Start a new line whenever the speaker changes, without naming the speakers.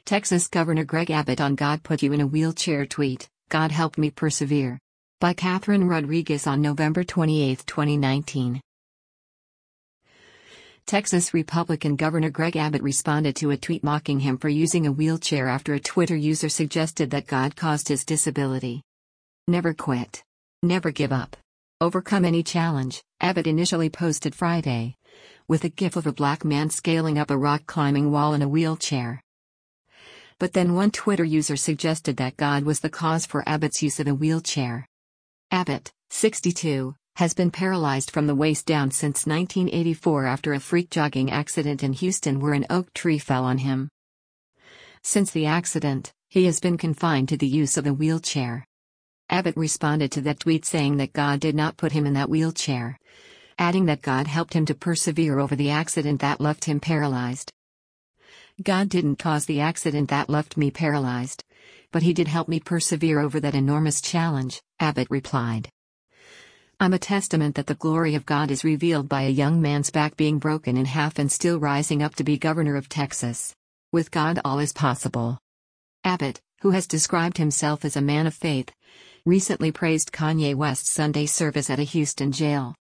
Texas Governor Greg Abbott on God Put You in a Wheelchair tweet, God Helped Me Persevere. By Catherine Rodriguez on November 28, 2019. Texas Republican Governor Greg Abbott responded to a tweet mocking him for using a wheelchair after a Twitter user suggested that God caused his disability. Never quit. Never give up. Overcome any challenge, Abbott initially posted Friday, with a gif of a black man scaling up a rock climbing wall in a wheelchair. But then one Twitter user suggested that God was the cause for Abbott's use of a wheelchair. Abbott, 62, has been paralyzed from the waist down since 1984 after a freak jogging accident in Houston where an oak tree fell on him. Since the accident, he has been confined to the use of a wheelchair. Abbott responded to that tweet saying that God did not put him in that wheelchair, adding that God helped him to persevere over the accident that left him paralyzed. God didn't cause the accident that left me paralyzed, but He did help me persevere over that enormous challenge, Abbott replied. I'm a testament that the glory of God is revealed by a young man's back being broken in half and still rising up to be governor of Texas. With God all is possible. Abbott, who has described himself as a man of faith, recently praised Kanye West's Sunday service at a Houston jail.